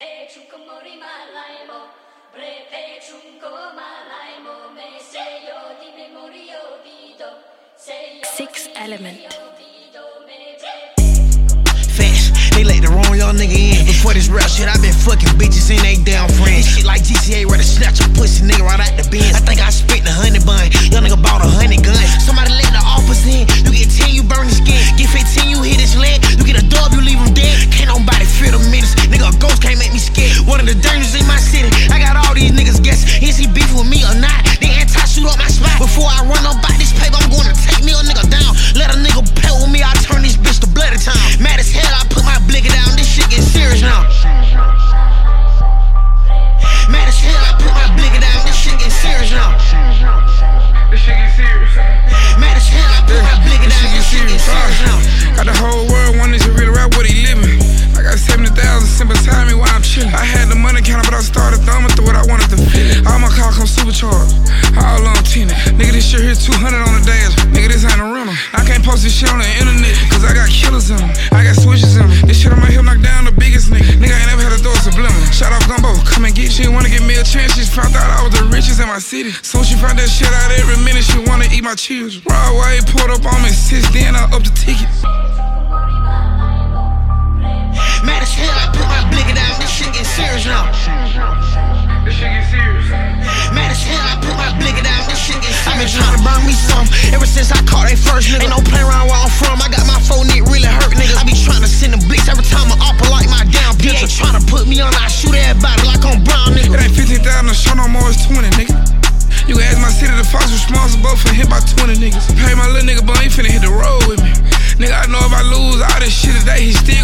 Six Element. Fast, they let the wrong young nigga in. Before this rap shit, I been fucking bitches and they damn friends. This shit like GTA, rather snatch a pussy nigga right out the bin. I think I spent the 100 bun. Young nigga bought 100 guns. Somebody let the offers in. You get 10, you burn the skin. Get 15, you hit his leg. You get a dub, you leave him dead. Can't nobody feel the menace. Nigga, a ghost can't make me scared. One of the dangers in my city. I got all these niggas guessing. Is he beefing with me or not? They anti-shoot up my spot. Before I run up by this paper, I'm gonna take me a nigga down. Let a nigga play with me, I turn this bitch to bloody time. Mad as hell, I put my blicker down. This shit get serious now. Mad as hell, I put my blicker down. This shit get serious now. This shit get serious. Mad as hell, I put my blicker down. This shit get serious now. Got the whole world wanting to really rap what he living. I got 70,000 sitting beside me while I'm chillin'. I had the money counter, but I started thumbing through what I wanted to feel. All my car come supercharged, all on tenant. Nigga, this shit here 200 on the dash. Nigga, this ain't a rental. I can't post this shit on the internet, cause I got killers in them. I got switches in them. This shit on my hip knock down the biggest nigga. Nigga ain't never had a door subliminal. Shout out Gumbo, come and get. She wanna give me a chance. She found out I was the richest in my city. So she found that shit out every minute. She wanna eat my children. Broadway pulled up on me, since then I up the ticket. Mad as hell, I put my blicker down. This shit get serious now. This shit get serious. Mad as hell, I put my blicker down. This shit get serious. I been trying to burn me some ever since I caught they first nigga. Ain't no play around where I'm from. I got my phone, it really hurt nigga. I be trying to send them blitz every time I opera like my damn bitch. Trying to put me on, I shoot everybody like I'm Brown nigga. It ain't 15,000 to show no more, it's 20 nigga. You can ask my city, the Fox responsible for hit by 20 niggas. Pay my little nigga, but he finna hit the road with me. Nigga, I know if I lose all this shit today, he still